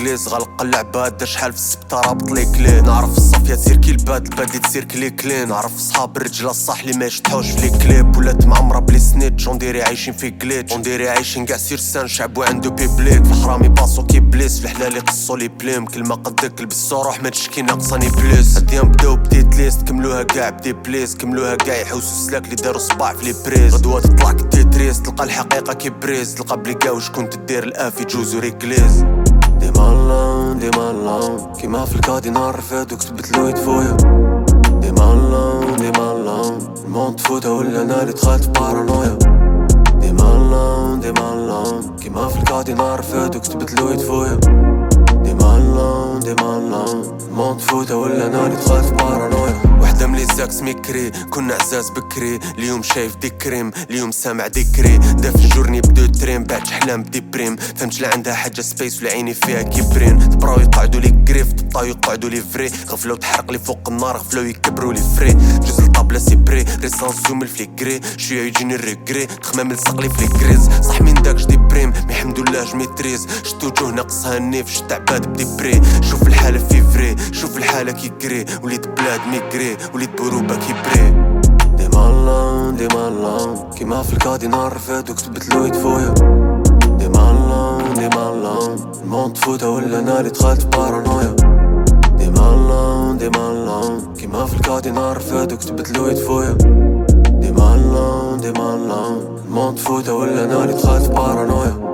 ليكليز غلق العباد دار شحال في السبتة رابط لي كلي نعرف الصافية تسير كي الباد البادي تسير كلي كلي نعرف صحاب الرجلة الصح لي ما يشطحوش في لي كليب ولات معمرة بلي سنيتش ونديري عايشين في كليتش ونديري عايشين كاع سيرسان شعب وعندو بيبليك في الحرامي باسو كي بليس في الحلال يقصو لي بليم كلمة قدك لبسو روح ما تشكي ناقصاني بليس هاديام بداو بديت ليست كملوها كاع بدي بليس كملوها كاع يحوسو سلاك لي دارو صباع في لي بريز غدوة تطلع كي تريس تلقى الحقيقة كي بريز تلقى بلي كاع واش كنت دير الافي جوزو ريكليز ديما اللون ديما اللون كيما في الكادي نهار رفادو كتبت لو يدفويا ديما اللون ديما اللون الموند تفوتا ولا انا اللي دخلت بارانويا ديما اللون كيما في الكادي نهار رفادو كتبت لو يدفويا ديما اللون الموند تفوتا ولا انا اللي دخلت بارانويا وحدة من لي زاكس ميكري كنا عزاز بكري اليوم شايف دي كريم اليوم سامع ديكري دافن جورني بدو تريم بعد حلام بدي بريم فهمت لا عندها حاجة سبيس ولا عيني فيها كيبرين تبراو يقعدو لي كريف تبطاو يقعدو لي فري غفلو تحرق لي فوق النار غفلو يكبرو لي فري جوز الطابلة سي بري ريسانس زومل في لي كري شوية يجيني الريكري تخمام لصقلي في لي كريز صح من داكش دي بريم مي الحمدولله جميتريز شتو وجوه ناقصها النيف شت عباد بدي بري شوف الحالة في فري شوف الحالة كي كري وليد بلاد ميكري وليد بروبا كي بري ديما اللون كيما في الكادي نهار رفادو كتبت لو يدفويا ديما اللون الموند تفوتا ولا انا اللي دخلت بارانويا ديما اللون كيما في الكادي نهار رفادو كتبت لو يدفويا ديما اللون الموند تفوتا ولا انا اللي دخلت بارانويا